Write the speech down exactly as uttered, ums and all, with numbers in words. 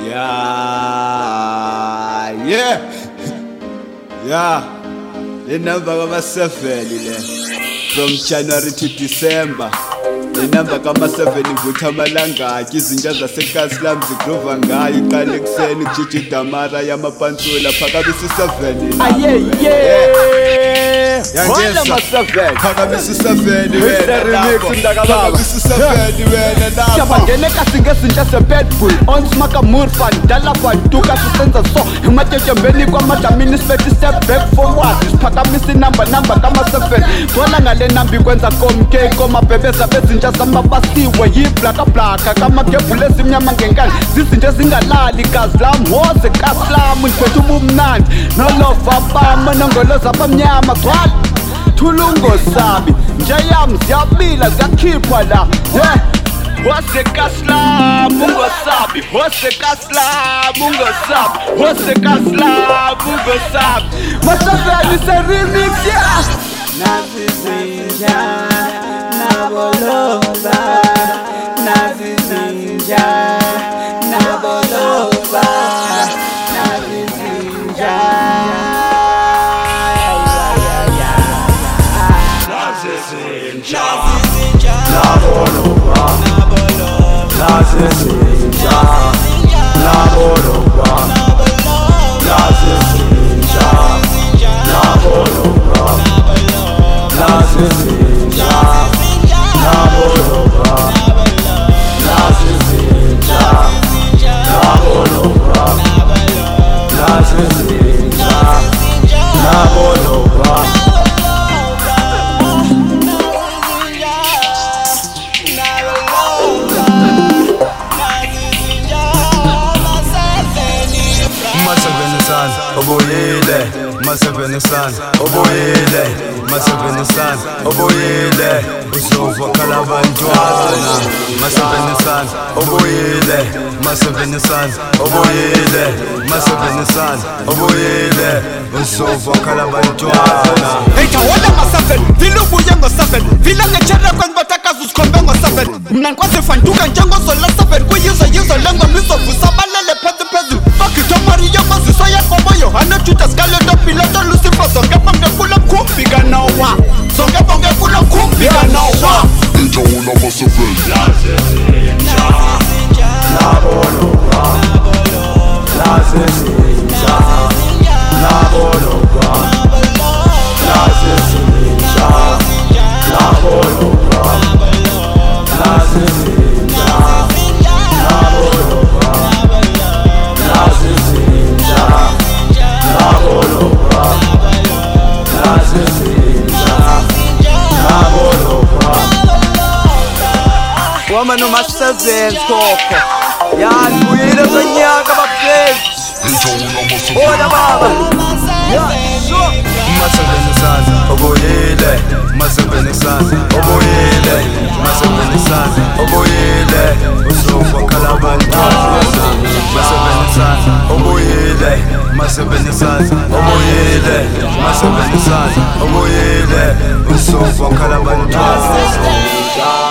Yeah, yeah, yeah. The number kama seven le from January to December. The number kama seven ivutha amalanga izinja zaseKaslam zigrova ngayo iqala ekseni kujiji damara yamapantsula phakabisa seven. Aye yeah. Wala ma seven. Phakabisa seven wena lapho. Phakabisa seven wena lapho. Siyabangena kasi ngezinja zebedbull on smaka murfan dala bantuka sisenza so imatshembeni kwamadamini sibethi step back forward siphakamisa inamba number kama seven thola ngale number ikwenza komke komabhebeza bezinja samabasiwe yiblaka blaka kama gebule ezimnyama ngenkani zizinto ezingalali gazi lam hose kaslam ngiphethe ubumnandi nolova bama nongoloza abamnyama gcwala thulungo sabi nje yami ziyabila ziyakhipha la yeah. What's the kasla mungo sabi What's the kasla mungo sabi What's the kasla mungo sabi Masafeli se remix yeah Nazizinja Naboloba Nazizinja Naboloba Nazizinja Nazizinja Naboloba Nazizinja Naboloba Nazizinja Naboloba Nazizinja Naboloba Nazizinja Naboloba Nazizinja Naboloba Oboyile, masevenesan, oboyile, masevenesan, oboyile, uzofa kalabantwana, masevenesan, oboyile, masevenesan, oboyile, masevenesan, oboyile, uzofa kalabantwana. Hey tawala maseven, vilu buye ngo seven, vila ngechera kwenye bataka zuzkombe ngo seven, mnankwaze fantuka njango sola seven, kuyizo yizo lengo miso fusabalele pezi pezi, fakito mariyo maziso ya komoyo, hana chuta skeleto piloto lucifer, songe bonge kula kumbi ganawa, songe bonge kula kumbi ganawa. Tawala maseven. Nazizinja Naboloba Nazizinja Naboloba Nazizinja Naboloba Nazizinja Naboloba Nazizinja Naboloba Nazizinja Naboloba Woman no mas seven koko ya kuile kanyaka bapezi Ola baba Masevenesan, oboyile, masevenesan, oboyile, masevenesan, oboyile, uzofa kalabantwana. Masevenesan, oboyile, masevenesan, oboyile, masevenesan, oboyile, uzofa kalabantwana.